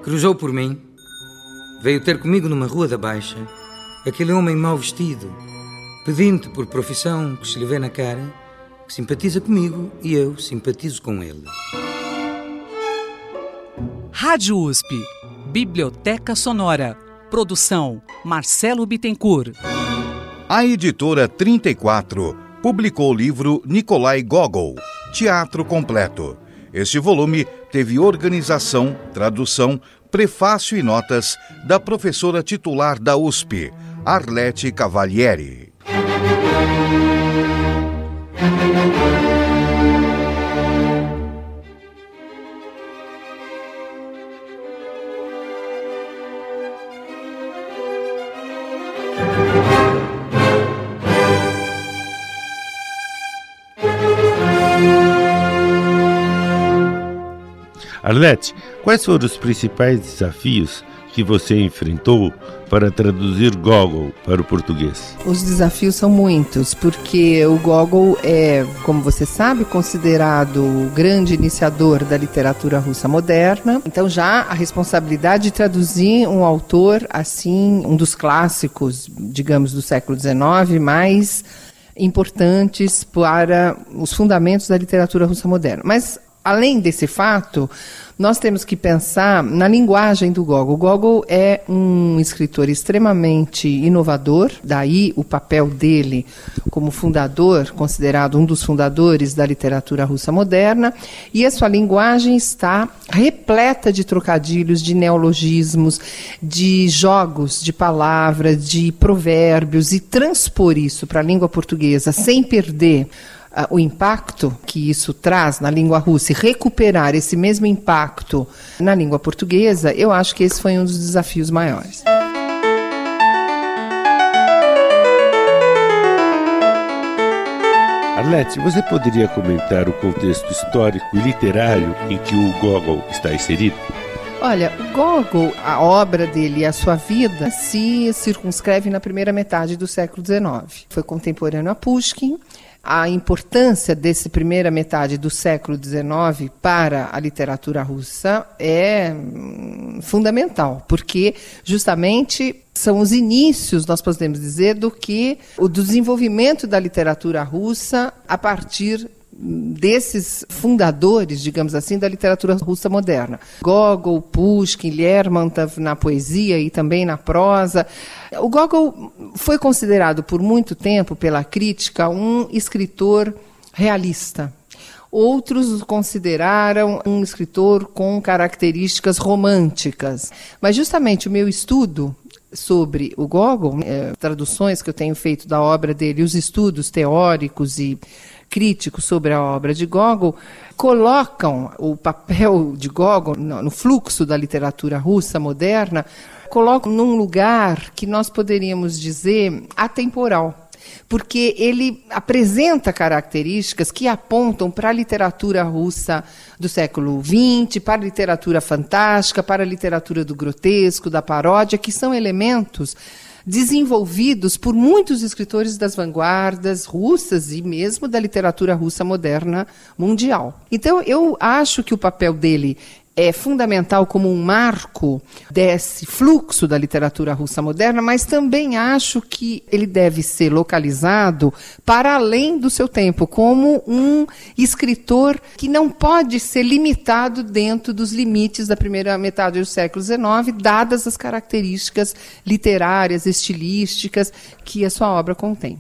cruzou por mim. Veio ter comigo numa rua da Baixa aquele homem mal vestido, pedinte por profissão que se lhe vê na cara, que simpatiza comigo e eu simpatizo com ele. Rádio USP, Biblioteca Sonora. Produção Marcelo Bittencourt. A editora 34 publicou o livro Nikolai Gogol, Teatro Completo. Este volume teve organização, tradução, prefácio e notas da professora titular da USP, Arlete Cavalieri. Arlete, quais foram os principais desafios que você enfrentou para traduzir Gogol para o português? Os desafios são muitos, porque o Gogol é, como você sabe, considerado o grande iniciador da literatura russa moderna. Então já a responsabilidade de traduzir um autor assim, um dos clássicos, digamos, do século XIX, mais importantes para os fundamentos da literatura russa moderna. Mas além desse fato, nós temos que pensar na linguagem do Gogol. O Gogol é um escritor extremamente inovador, daí o papel dele como fundador, considerado um dos fundadores da literatura russa moderna, e a sua linguagem está repleta de trocadilhos, de neologismos, de jogos de palavras, de provérbios, e transpor isso para a língua portuguesa sem perder o impacto que isso traz na língua russa e recuperar esse mesmo impacto na língua portuguesa, eu acho que esse foi um dos desafios maiores. Arlete, você poderia comentar o contexto histórico e literário em que o Gogol está inserido? Olha, o Gogol, a obra dele e a sua vida se circunscreve na primeira metade do século XIX. Foi contemporâneo a Pushkin. A importância dessa primeira metade do século XIX para a literatura russa é fundamental, porque justamente são os inícios, nós podemos dizer, do desenvolvimento da literatura russa a partir desses fundadores, digamos assim, da literatura russa moderna. Gogol, Pushkin, Lermontov na poesia e também na prosa. O Gogol foi considerado por muito tempo pela crítica um escritor realista. Outros o consideraram um escritor com características românticas. Mas justamente o meu estudo sobre o Gogol, traduções que eu tenho feito da obra dele, os estudos teóricos e críticos sobre a obra de Gogol, colocam o papel de Gogol no fluxo da literatura russa moderna, colocam num lugar que nós poderíamos dizer atemporal, porque ele apresenta características que apontam para a literatura russa do século XX, para a literatura fantástica, para a literatura do grotesco, da paródia, que são elementos desenvolvidos por muitos escritores das vanguardas russas e mesmo da literatura russa moderna mundial. Então, eu acho que o papel dele é fundamental como um marco desse fluxo da literatura russa moderna, mas também acho que ele deve ser localizado para além do seu tempo, como um escritor que não pode ser limitado dentro dos limites da primeira metade do século XIX, dadas as características literárias, estilísticas que a sua obra contém.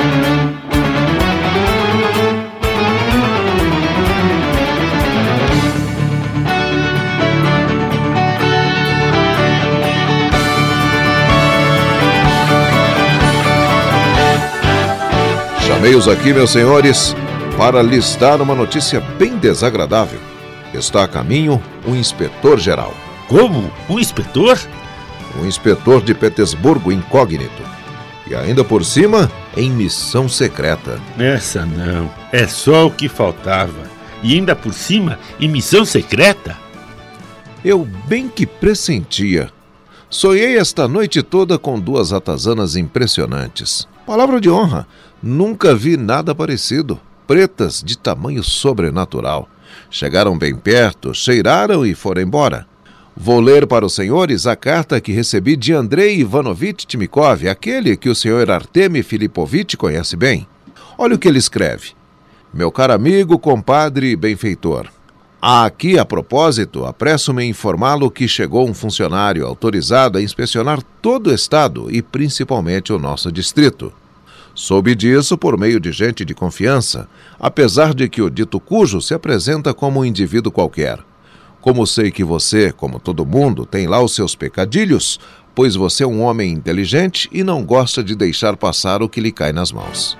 Chamei-os aqui, meus senhores, para lhes dar uma notícia bem desagradável. Está a caminho um inspetor-geral. Como? Um inspetor? Um inspetor de Petersburgo incógnito. E ainda por cima, em missão secreta. Essa não. É só o que faltava. E ainda por cima, em missão secreta? Eu bem que pressentia. Sonhei esta noite toda com duas ratazanas impressionantes. Palavra de honra, nunca vi nada parecido. Pretas de tamanho sobrenatural. Chegaram bem perto, cheiraram e foram embora. Vou ler para os senhores a carta que recebi de Andrei Ivanovich Timikov, aquele que o senhor Artemy Filipovich conhece bem. Olha o que ele escreve. Meu caro amigo, compadre e benfeitor. Aqui, a propósito, apresso-me em informá-lo que chegou um funcionário autorizado a inspecionar todo o estado e principalmente o nosso distrito. Soube disso por meio de gente de confiança, apesar de que o dito cujo se apresenta como um indivíduo qualquer. Como sei que você, como todo mundo, tem lá os seus pecadilhos, pois você é um homem inteligente e não gosta de deixar passar o que lhe cai nas mãos.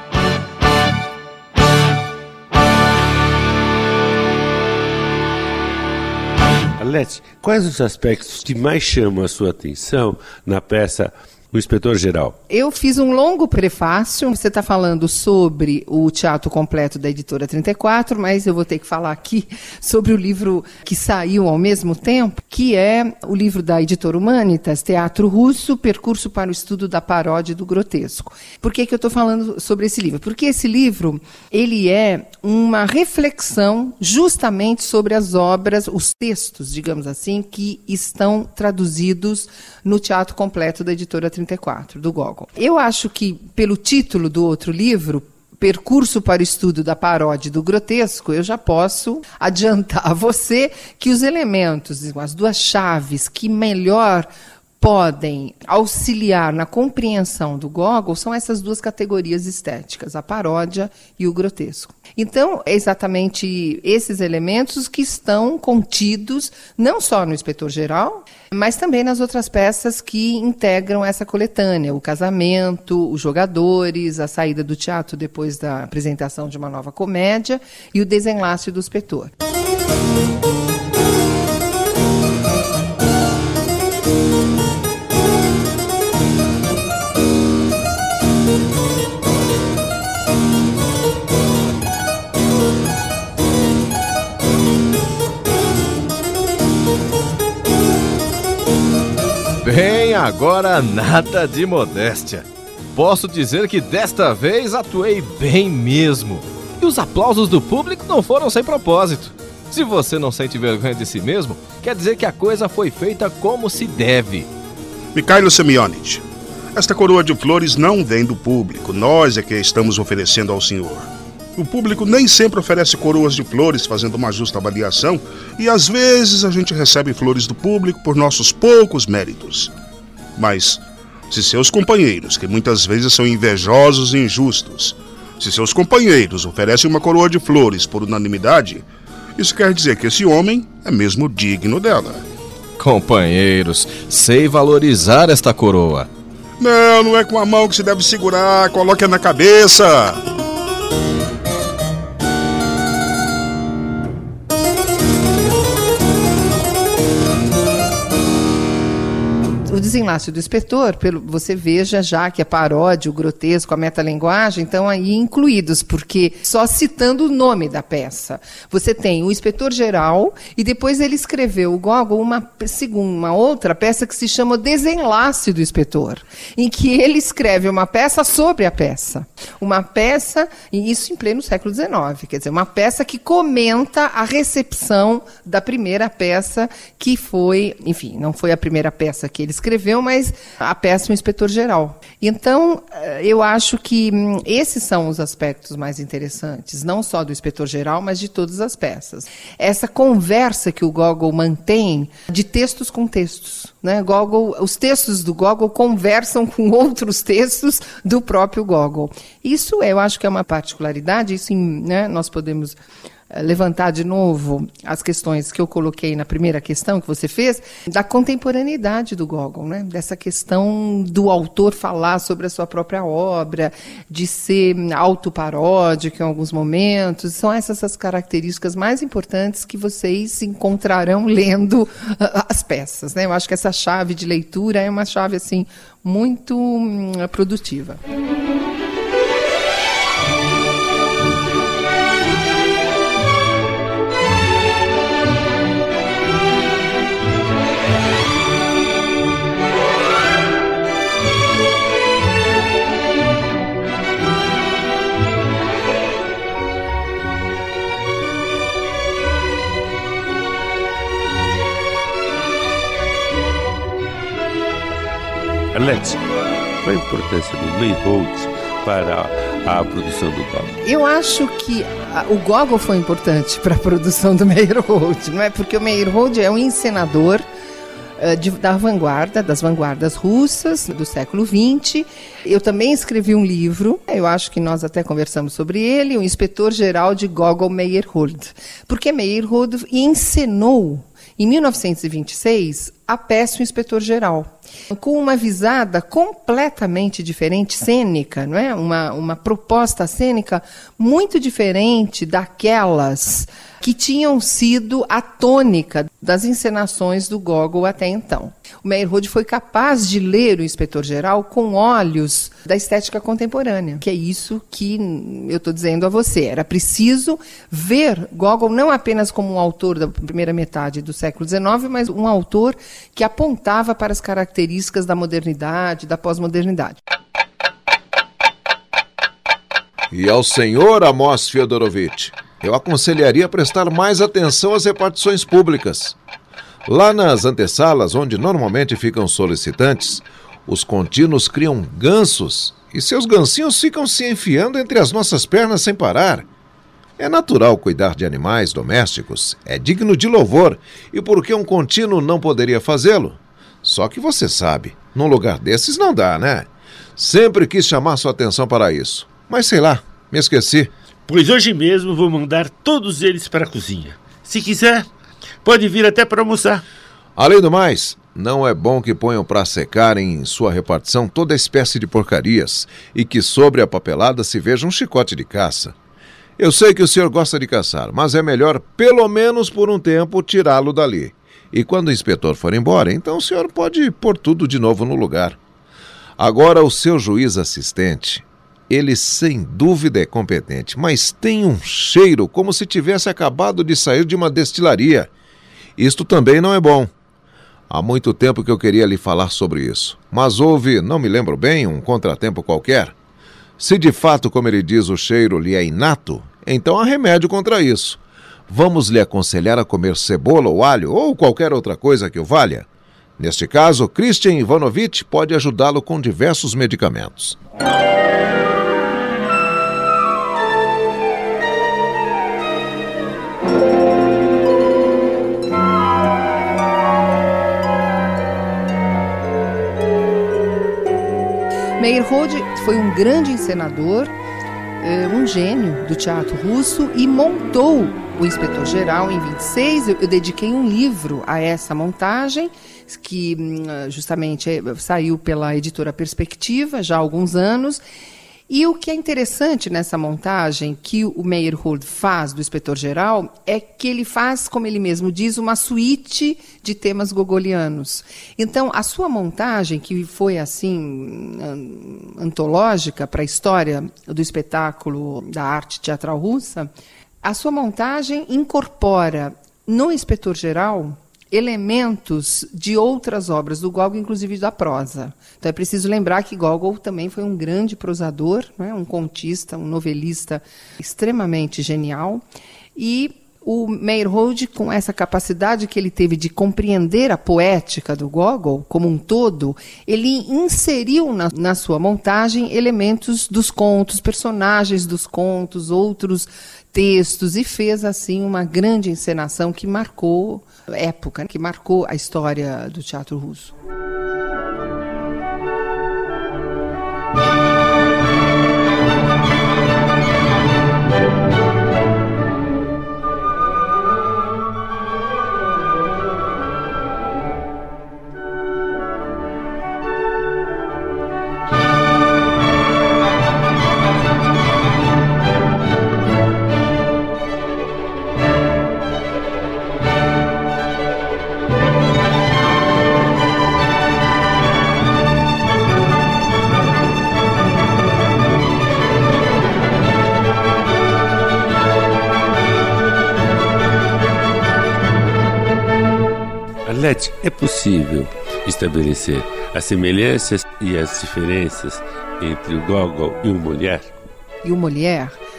Arlete, quais os aspectos que mais chamam a sua atenção na peça O Inspetor-Geral? Eu fiz um longo prefácio. Você está falando sobre o teatro completo da editora 34, mas eu vou ter que falar aqui sobre o livro que saiu ao mesmo tempo, que é o livro da editora Humanitas, Teatro Russo, Percurso para o Estudo da Paródia e do Grotesco. Por que eu estou falando sobre esse livro? Porque esse livro ele é uma reflexão justamente sobre as obras, os textos, digamos assim, que estão traduzidos no teatro completo da editora 34, do Gogol. Eu acho que, pelo título do outro livro, Percurso para o Estudo da Paródia e do Grotesco, eu já posso adiantar a você que os elementos, as duas chaves que melhor podem auxiliar na compreensão do Gogol são essas duas categorias estéticas, a paródia e o grotesco. Então, é exatamente esses elementos que estão contidos não só no Inspetor-Geral, mas também nas outras peças que integram essa coletânea, o casamento, os jogadores, a saída do teatro depois da apresentação de uma nova comédia e o desenlace do inspetor. Bem, agora nada de modéstia. Posso dizer que desta vez atuei bem mesmo. E os aplausos do público não foram sem propósito. Se você não sente vergonha de si mesmo, quer dizer que a coisa foi feita como se deve. Mikhailo Semyonich, esta coroa de flores não vem do público, nós é que a estamos oferecendo ao senhor. O público nem sempre oferece coroas de flores fazendo uma justa avaliação e às vezes a gente recebe flores do público por nossos poucos méritos. Mas se seus companheiros, que muitas vezes são invejosos e injustos, se seus companheiros oferecem uma coroa de flores por unanimidade, isso quer dizer que esse homem é mesmo digno dela. Companheiros, sei valorizar esta coroa. Não é com a mão que se deve segurar, coloque-a na cabeça. O desenlace do inspetor, você veja já que a paródia, o grotesco, a metalinguagem estão aí incluídos, porque só citando o nome da peça. Você tem o Inspetor-Geral e depois ele escreveu, o Gogol, uma outra peça que se chama Desenlace do Inspetor, em que ele escreve uma peça sobre a peça. Uma peça, e isso em pleno século XIX, quer dizer, uma peça que comenta a recepção da primeira peça que foi, enfim, não foi a primeira peça que ele escreveu, mas a peça é o Inspetor-Geral. Então, eu acho que esses são os aspectos mais interessantes, não só do Inspetor-Geral, mas de todas as peças. Essa conversa que o Gogol mantém de textos com textos. Né? Os textos do Gogol conversam com outros textos do próprio Gogol. Isso eu acho que é uma particularidade, isso né, nós podemos levantar de novo as questões que eu coloquei na primeira questão que você fez, da contemporaneidade do Gogol, né? Dessa questão do autor falar sobre a sua própria obra, de ser autoparódico em alguns momentos. São essas as características mais importantes que vocês encontrarão lendo as peças, né? Eu acho que essa chave de leitura é uma chave assim, muito produtiva. Alex, qual a importância do Meyerhold para a produção do Gogol? Eu acho que o Gogol foi importante para a produção do Meyerhold, não é? Porque o Meyerhold é um encenador da vanguarda, das vanguardas russas do século XX. Eu também escrevi um livro, eu acho que nós até conversamos sobre ele, o Inspetor-Geral de Gogol Meyerhold, porque Meyerhold encenou em 1926 a peça O Inspetor-Geral, com uma visada completamente diferente, cênica, não é? Uma proposta cênica muito diferente daquelas que tinham sido a tônica das encenações do Gogol até então. O Meyerhold foi capaz de ler o Inspetor-Geral com olhos da estética contemporânea, que é isso que eu estou dizendo a você. Era preciso ver Gogol não apenas como um autor da primeira metade do século XIX, mas um autor que apontava para as características da modernidade, da pós-modernidade. E ao senhor Amos Fyodorovitch, eu aconselharia prestar mais atenção às repartições públicas. Lá nas antessalas, onde normalmente ficam solicitantes, os contínuos criam gansos e seus gansinhos ficam se enfiando entre as nossas pernas sem parar. É natural cuidar de animais domésticos, é digno de louvor, e por que um contínuo não poderia fazê-lo? Só que você sabe, num lugar desses não dá, né? Sempre quis chamar sua atenção para isso, mas sei lá, me esqueci. Pois hoje mesmo vou mandar todos eles para a cozinha. Se quiser, pode vir até para almoçar. Além do mais, não é bom que ponham para secar em sua repartição toda espécie de porcarias e que sobre a papelada se veja um chicote de caça. Eu sei que o senhor gosta de caçar, mas é melhor, pelo menos por um tempo, tirá-lo dali. E quando o inspetor for embora, então o senhor pode pôr tudo de novo no lugar. Agora, o seu juiz assistente, ele sem dúvida é competente, mas tem um cheiro como se tivesse acabado de sair de uma destilaria. Isto também não é bom. Há muito tempo que eu queria lhe falar sobre isso, mas houve, não me lembro bem, um contratempo qualquer. Se de fato, como ele diz, o cheiro lhe é inato, então há remédio contra isso. Vamos lhe aconselhar a comer cebola ou alho ou qualquer outra coisa que o valha. Neste caso, Christian Ivanovitch pode ajudá-lo com diversos medicamentos. Meyerhold foi um grande encenador, um gênio do teatro russo e montou o Inspetor-Geral em 26. Eu dediquei um livro a essa montagem, que justamente saiu pela editora Perspectiva já há alguns anos. E o que é interessante nessa montagem que o Meyerhold faz do Inspetor-Geral é que ele faz, como ele mesmo diz, uma suíte de temas gogolianos. Então, a sua montagem, que foi assim antológica para a história do espetáculo da arte teatral russa, a sua montagem incorpora no Inspetor-Geral elementos de outras obras do Gogol, inclusive da prosa. Então é preciso lembrar que Gogol também foi um grande prosador, né, um contista, um novelista extremamente genial. E o Meyerhold, com essa capacidade que ele teve de compreender a poética do Gogol como um todo, ele inseriu na sua montagem elementos dos contos, personagens dos contos, outros textos, e fez assim uma grande encenação que marcou época, que marcou a história do teatro russo. É possível estabelecer as semelhanças e as diferenças entre o Gogol e o Molière? E o Molière?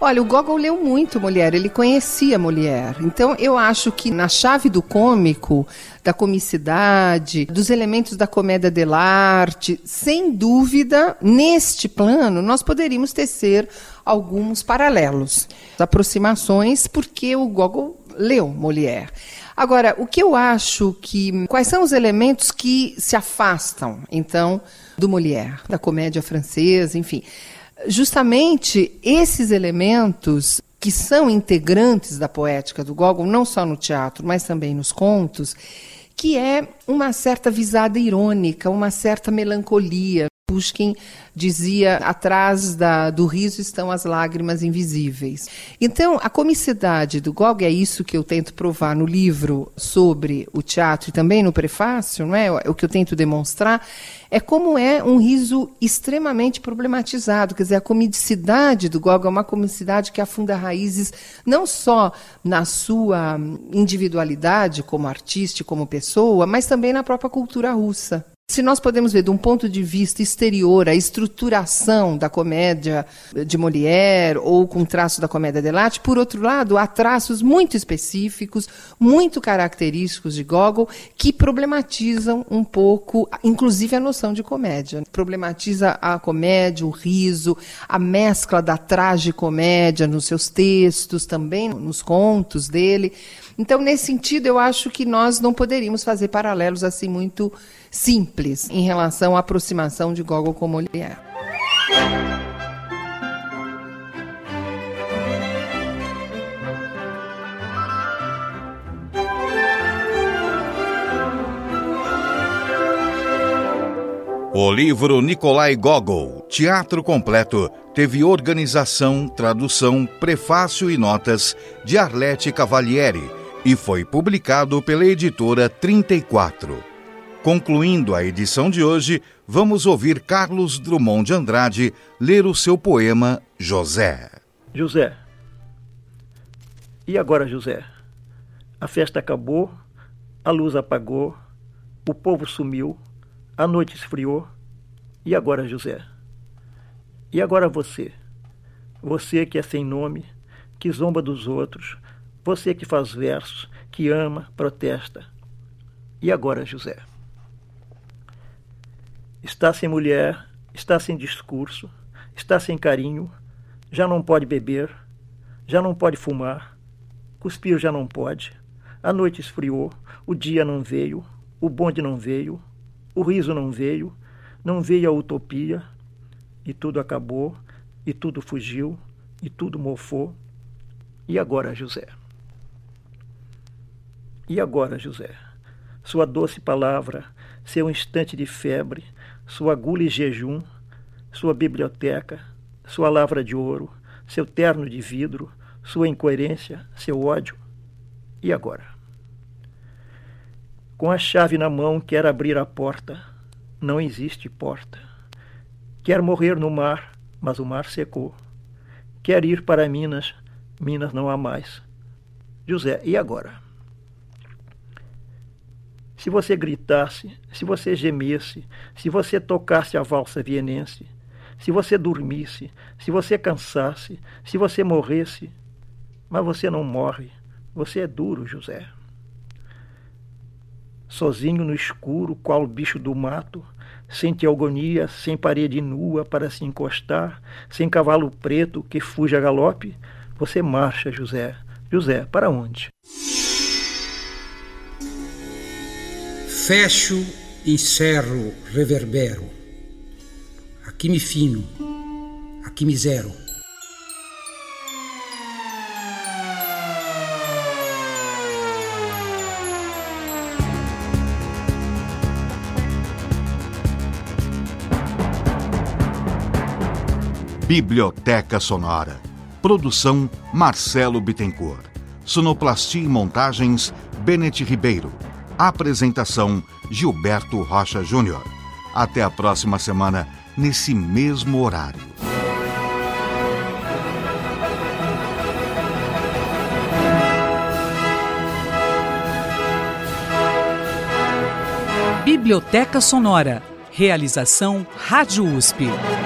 Olha, o Gogol leu muito Molière, ele conhecia Molière. Então, eu acho que na chave do cômico, da comicidade, dos elementos da comédia dell'arte, sem dúvida, neste plano, nós poderíamos tecer alguns paralelos, aproximações, porque o Gogol leu Molière. Agora, o que eu acho que... Quais são os elementos que se afastam, então, do Molière, da comédia francesa, enfim... Justamente esses elementos que são integrantes da poética do Gogol, não só no teatro, mas também nos contos, que é uma certa visada irônica, uma certa melancolia. Pushkin dizia, atrás do riso estão as lágrimas invisíveis. Então, a comicidade do Gogol, é isso que eu tento provar no livro sobre o teatro e também no prefácio, não é? O que eu tento demonstrar é como é um riso extremamente problematizado. Quer dizer, a comicidade do Gogol é uma comicidade que afunda raízes não só na sua individualidade como artista, como pessoa, mas também na própria cultura russa. Se nós podemos ver de um ponto de vista exterior a estruturação da comédia de Molière ou com traços da comédia dell'arte, por outro lado, há traços muito específicos, muito característicos de Gogol, que problematizam um pouco, inclusive a noção de comédia. Problematiza a comédia, o riso, a mescla da tragicomédia nos seus textos, também nos contos dele. Então, nesse sentido, eu acho que nós não poderíamos fazer paralelos assim muito simples em relação à aproximação de Gogol com Molière. O livro Nikolai Gogol, Teatro Completo, teve organização, tradução, prefácio e notas de Arlete Cavalieri e foi publicado pela editora 34. Concluindo a edição de hoje, vamos ouvir Carlos Drummond de Andrade ler o seu poema José. José. E agora, José? A festa acabou, a luz apagou, o povo sumiu, a noite esfriou. E agora, José? E agora você? Você que é sem nome, que zomba dos outros, você que faz versos, que ama, protesta. E agora, José? Está sem mulher, está sem discurso, está sem carinho, já não pode beber, já não pode fumar, cuspir já não pode, a noite esfriou, o dia não veio, o bonde não veio, o riso não veio a utopia, e tudo acabou, e tudo fugiu, e tudo mofou. E agora, José? E agora, José? Sua doce palavra, seu instante de febre, sua agulha e jejum, sua biblioteca, sua lavra de ouro, seu terno de vidro, sua incoerência, seu ódio. E agora? Com a chave na mão quer abrir a porta, não existe porta. Quer morrer no mar, mas o mar secou. Quer ir para Minas, Minas não há mais. José, e agora? Se você gritasse, se você gemesse, se você tocasse a valsa vienense, se você dormisse, se você cansasse, se você morresse, mas você não morre, você é duro, José. Sozinho no escuro, qual bicho do mato, sem teogonia, sem parede nua para se encostar, sem cavalo preto que fuja a galope, você marcha, José. José, para onde? Fecho, encerro, reverbero. Aqui me fino, aqui me zero. Biblioteca Sonora. Produção Marcelo Bittencourt. Sonoplastia e montagens Benete Ribeiro. Apresentação Gilberto Rocha Júnior. Até a próxima semana, nesse mesmo horário. Biblioteca Sonora. Realização Rádio USP.